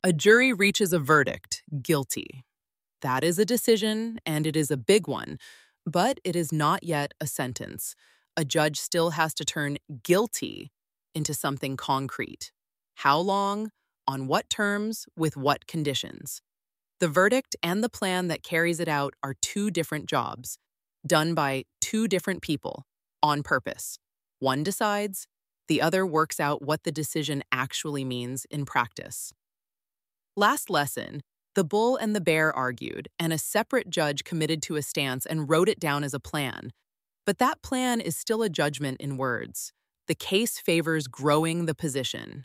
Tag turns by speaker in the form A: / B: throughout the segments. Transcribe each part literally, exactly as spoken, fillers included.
A: A jury reaches a verdict, guilty. That is a decision, and it is a big one, but it is not yet a sentence. A judge still has to turn guilty into something concrete. How long? On what terms? With what conditions? The verdict and the plan that carries it out are two different jobs, done by two different people, on purpose. One decides, the other works out what the decision actually means in practice. Last lesson, the bull and the bear argued, and a separate judge committed to a stance and wrote it down as a plan. But that plan is still a judgment in words. The case favors growing the position.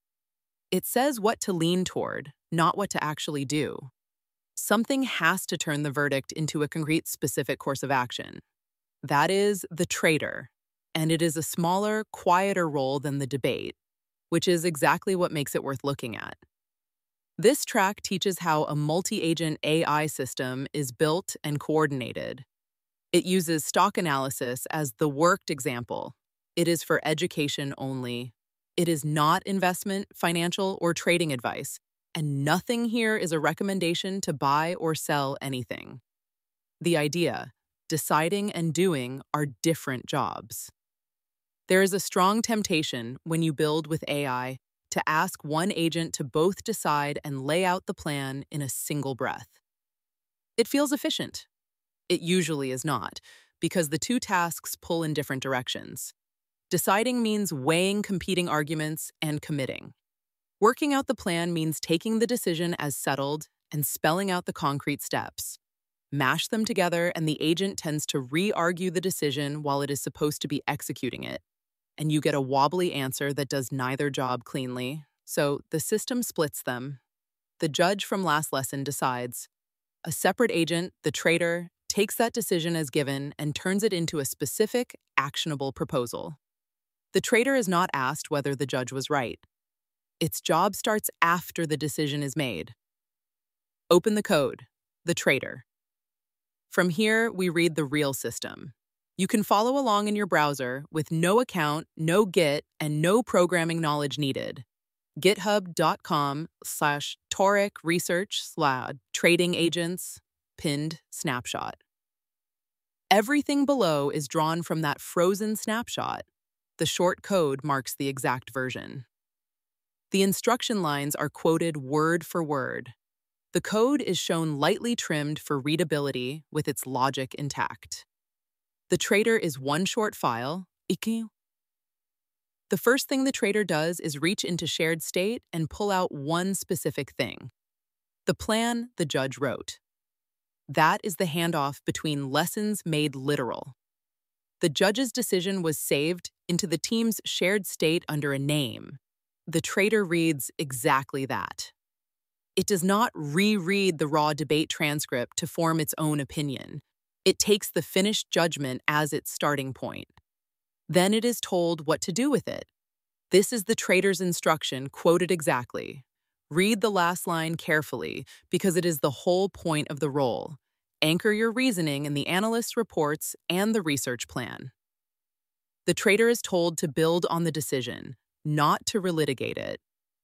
A: It says what to lean toward, not what to actually do. Something has to turn the verdict into a concrete, specific course of action. That is the traitor, and it is a smaller, quieter role than the debate, which is exactly what makes it worth looking at. This track teaches how a multi-agent A I system is built and coordinated. It uses stock analysis as the worked example. It is for education only. It is not investment, financial, or trading advice, and nothing here is a recommendation to buy or sell anything. The idea, deciding and doing, are different jobs. There is a strong temptation when you build with A I to ask one agent to both decide and lay out the plan in a single breath. It feels efficient. It usually is not, because the two tasks pull in different directions. Deciding means weighing competing arguments and committing. Working out the plan means taking the decision as settled and spelling out the concrete steps. Mash them together, and the agent tends to re-argue the decision while it is supposed to be executing it. And you get a wobbly answer that does neither job cleanly. So the system splits them. The judge from last lesson decides. A separate agent, the traitor, takes that decision as given and turns it into a specific, actionable proposal. The traitor is not asked whether the judge was right. Its job starts after the decision is made. Open the code, the traitor. From here, we read the real system. You can follow along in your browser with no account, no Git, and no programming knowledge needed. github.com slash Toric research slash trading agents pinned snapshot. Everything below is drawn from that frozen snapshot. The short code marks the exact version. The instruction lines are quoted word for word. The code is shown lightly trimmed for readability with its logic intact. The traitor is one short file. The first thing the traitor does is reach into shared state and pull out one specific thing. The plan the judge wrote. That is the handoff between lessons made literal. The judge's decision was saved into the team's shared state under a name. The traitor reads exactly that. It does not reread the raw debate transcript to form its own opinion. It takes the finished judgment as its starting point. Then it is told what to do with it. This is the traitor's instruction, quoted exactly. Read the last line carefully, because it is the whole point of the role. Anchor your reasoning in the analyst's reports and the research plan. The traitor is told to build on the decision, not to relitigate it.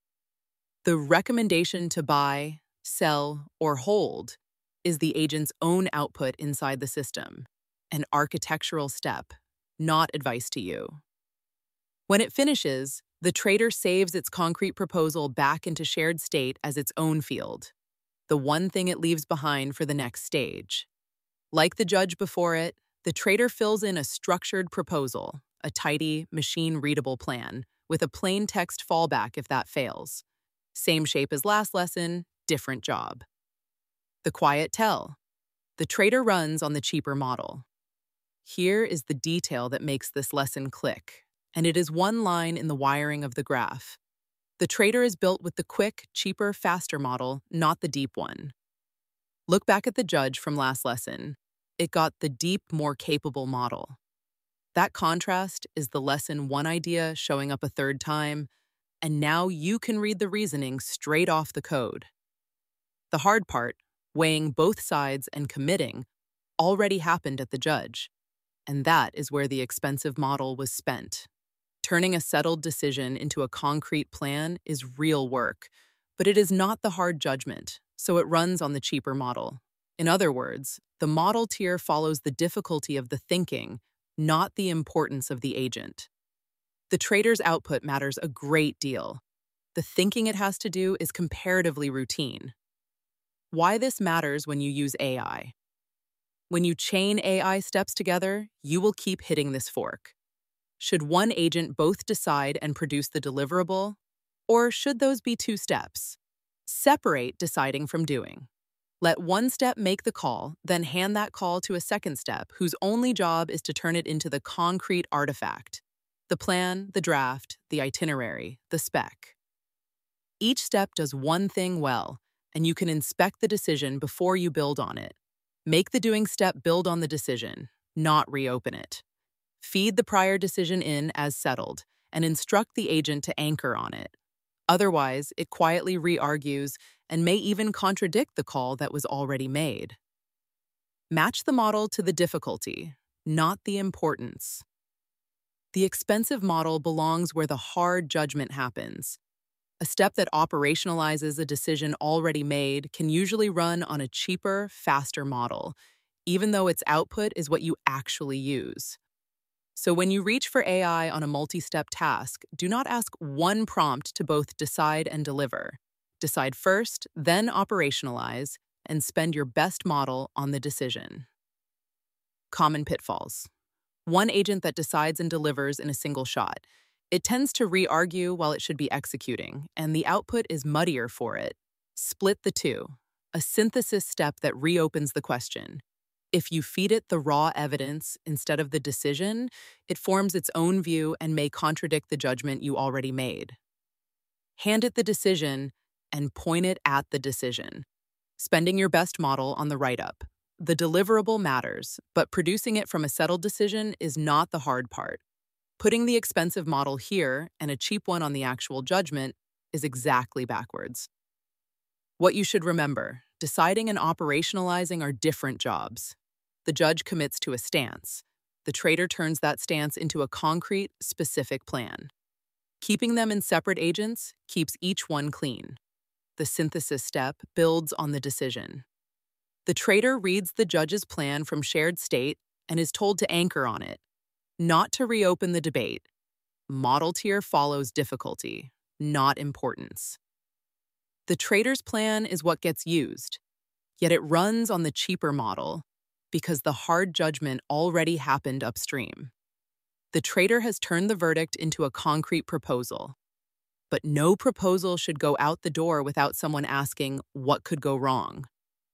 A: The recommendation to buy, sell, or hold is the agent's own output inside the system, an architectural step, not advice to you. When it finishes, the traitor saves its concrete proposal back into shared state as its own field, the one thing it leaves behind for the next stage. Like the judge before it, the traitor fills in a structured proposal, a tidy, machine-readable plan, with a plain text fallback if that fails. Same shape as last lesson, different job. The quiet tell. The traitor runs on the cheaper model. Here is the detail that makes this lesson click, and it is one line in the wiring of the graph. The traitor is built with the quick, cheaper, faster model, not the deep one. Look back at the judge from last lesson. It got the deep, more capable model. That contrast is the lesson one idea showing up a third time, and now you can read the reasoning straight off the code. The hard part, weighing both sides and committing, already happened at the judge, and that is where the expensive model was spent. Turning a settled decision into a concrete plan is real work, But it is not the hard judgment, so it runs on the cheaper model. In other words, the model tier follows the difficulty of the thinking, not the importance of the agent. The trader's output matters a great deal. The thinking it has to do is comparatively routine. Why this matters when you use A I. When you chain A I steps together, you will keep hitting this fork. Should one agent both decide and produce the deliverable? Or should those be two steps? Separate deciding from doing. Let one step make the call, then hand that call to a second step whose only job is to turn it into the concrete artifact. The plan, the draft, the itinerary, the spec. Each step does one thing well, and you can inspect the decision before you build on it. Make the doing step build on the decision, not reopen it. Feed the prior decision in as settled, and instruct the agent to anchor on it. Otherwise, it quietly re-argues and may even contradict the call that was already made. Match the model to the difficulty, not the importance. The expensive model belongs where the hard judgment happens. A step that operationalizes a decision already made can usually run on a cheaper, faster model, even though its output is what you actually use. So when you reach for A I on a multi-step task, do not ask one prompt to both decide and deliver. Decide first, then operationalize, and spend your best model on the decision. Common pitfalls. One agent that decides and delivers in a single shot. It tends to re-argue while it should be executing, and the output is muddier for it. Split the two, a synthesis step that reopens the question. If you feed it the raw evidence instead of the decision, it forms its own view and may contradict the judgment you already made. Hand it the decision and point it at the decision, spending your best model on the write-up. The deliverable matters, but producing it from a settled decision is not the hard part. Putting the expensive model here and a cheap one on the actual judgment is exactly backwards. What you should remember, deciding and operationalizing are different jobs. The judge commits to a stance. The trader turns that stance into a concrete, specific plan. Keeping them in separate agents keeps each one clean. The synthesis step builds on the decision. The trader reads the judge's plan from shared state and is told to anchor on it, not to reopen the debate. Model tier follows difficulty, not importance. The trader's plan is what gets used, yet it runs on the cheaper model because the hard judgment already happened upstream. The trader has turned the verdict into a concrete proposal. But no proposal should go out the door without someone asking what could go wrong.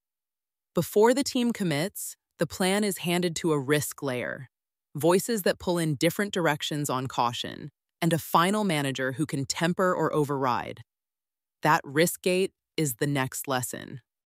A: Before the team commits, the plan is handed to a risk layer, voices that pull in different directions on caution, and a final manager who can temper or override. That risk gate is the next lesson.